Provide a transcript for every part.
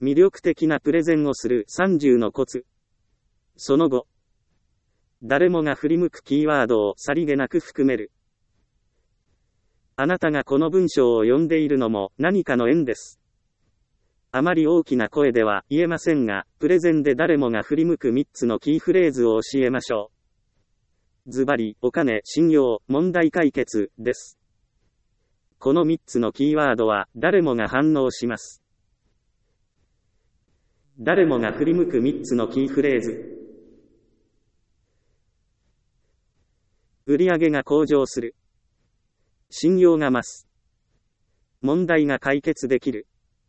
魅力的なプレゼンをする30のコツ。その後、誰もが振り向くキーワードをさりげなく含める。あなたがこの文章を読んでいるのも何かの縁です。あまり大きな声では言えませんが、プレゼンで誰もが振り向く3つのキーフレーズを教えましょう。ズバリ、お金、信用、問題解決です。この3つのキーワードは誰もが反応します。誰もが振り向く3つのキーフレーズ。売上が向上する。信用が増す。問題が解決できる。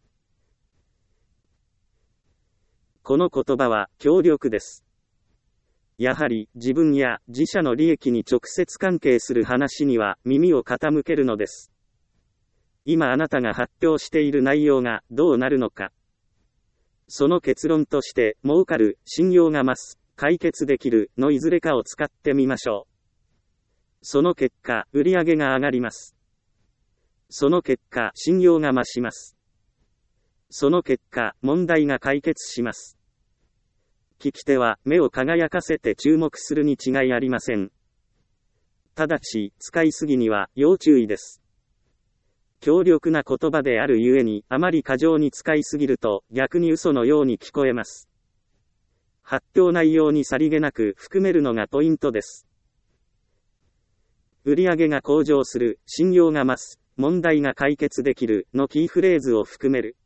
この言葉は強力です。やはり自分や自社の利益に直接関係する話には耳を傾けるのです。今あなたが発表している内容がどうなるのか。その結論として、儲かる、信用が増す、解決できるのいずれかを使ってみましょう。その結果、売上が上がります。その結果、信用が増します。その結果、問題が解決します。聞き手は目を輝かせて注目するに違いありません。ただし、使いすぎには要注意です。強力な言葉であるゆえに、あまり過剰に使いすぎると逆に嘘のように聞こえます。発表内容にさりげなく含めるのがポイントです。売上が向上する、信用が増す、問題が解決できるのキーフレーズを含める。